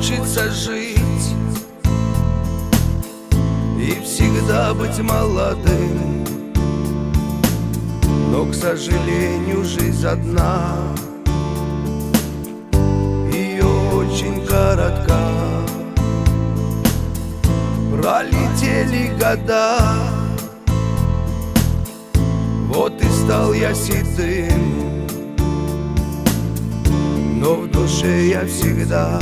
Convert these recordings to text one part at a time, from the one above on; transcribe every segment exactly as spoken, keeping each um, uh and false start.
хочется жить и всегда быть молодым, но, к сожалению, жизнь одна и очень коротка. Пролетели года, вот и стал я седым, но в душе я всегда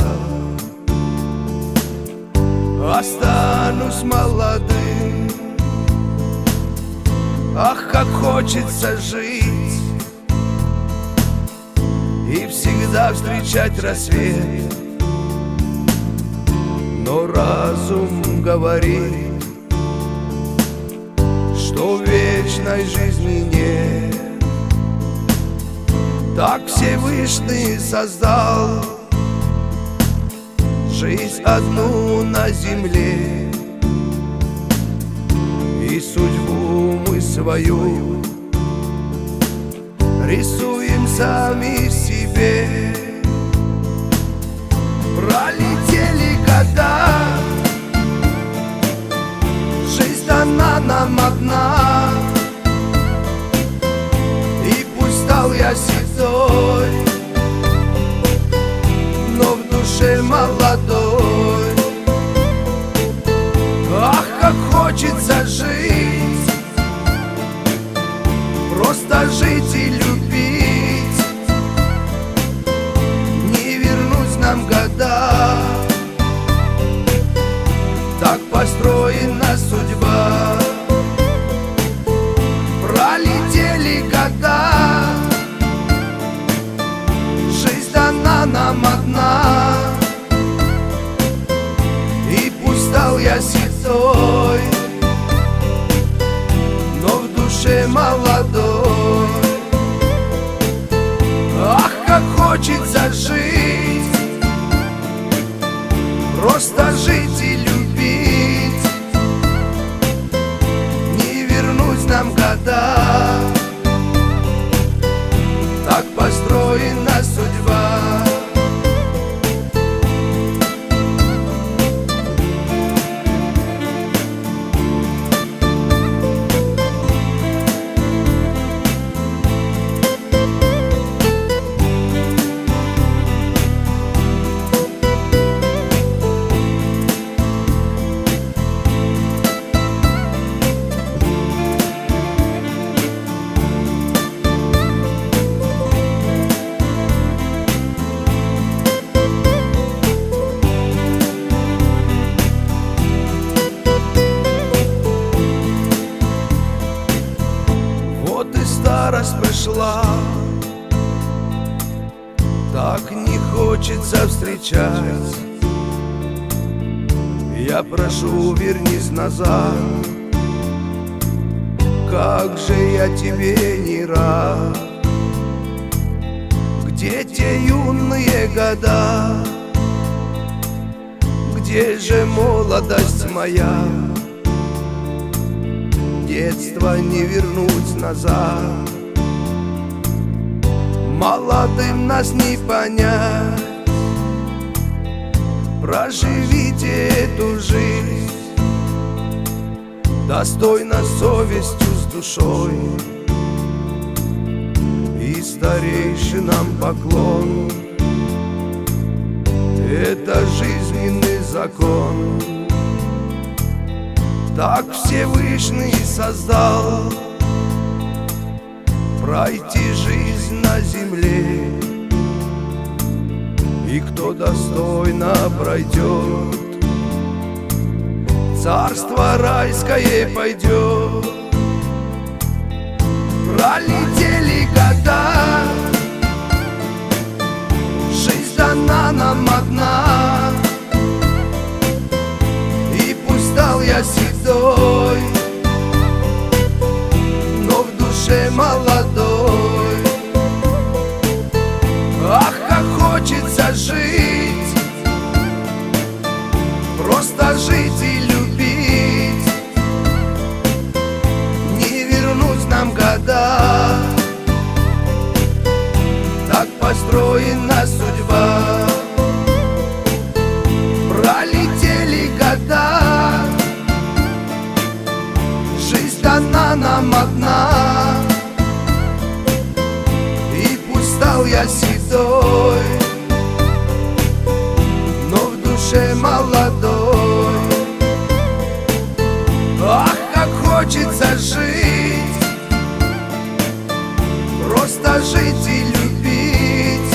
останусь молодым. Ах, как хочется жить и всегда встречать рассвет, но разум говорит, что вечной жизни нет. Так Всевышний создал жизнь одну на земле, и судьбу мы свою рисуем сами себе. Пролетели года, жизнь дана нам одна, и пусть стал я седой, но в душе молодой. Ах, как хочется жить, просто жить и любить, не вернуть нам года, так построена судьба. Пролетели года, жизнь дана нам одна, и пусть стал я седой, но в душе молодой. Ах, как хочется жить, просто жить и любить, не вернуть нам года, так построена судьба. Старость пришла, так не хочется встречать. Я прошу, вернись назад, как же я тебе не рад. Где те юные года, где же молодость моя? Детство не вернуть назад, молодым нас не понять. Проживите эту жизнь достойно, совестью, с душой, и старейшинам поклон. Это жизненный закон, так Всевышний создал пройти жизнь на земле, и кто достойно пройдет, царство райское пойдет. Пролетели года, жизнь дана нам одна, и пусть стал я седой, но в душе молодой. Ах, как хочется жить, просто жить и любить, не вернуть нам года, я седой, но в душе молодой. Ах, как хочется жить, просто жить и любить,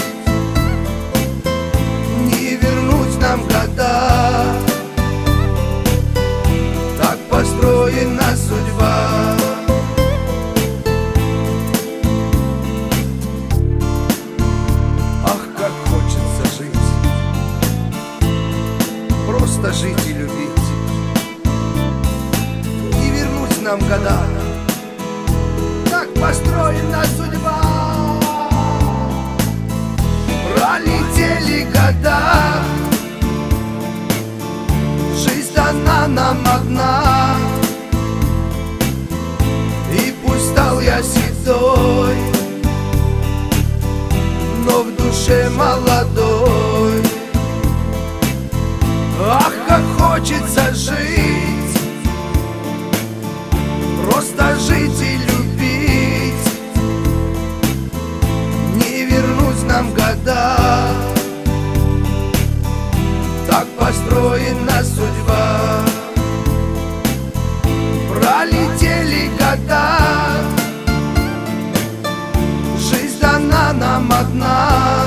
не вернуть нам года, так построена судьба. Ах, как хочется жить, просто жить и любить, не вернуть нам года, так построена судьба. Пролетели года, жизнь дана нам одна, и пусть стал я седой, но в душе молодой. Ах, как хочется жить, просто жить и любить, не вернуть нам года, так построена судьба. Пролетели года, жизнь дана нам одна,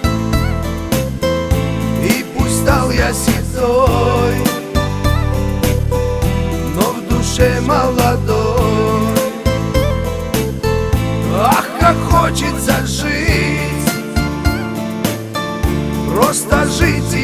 и пусть стал я седой, но в душе молодой. Ах, как хочется жить, просто жить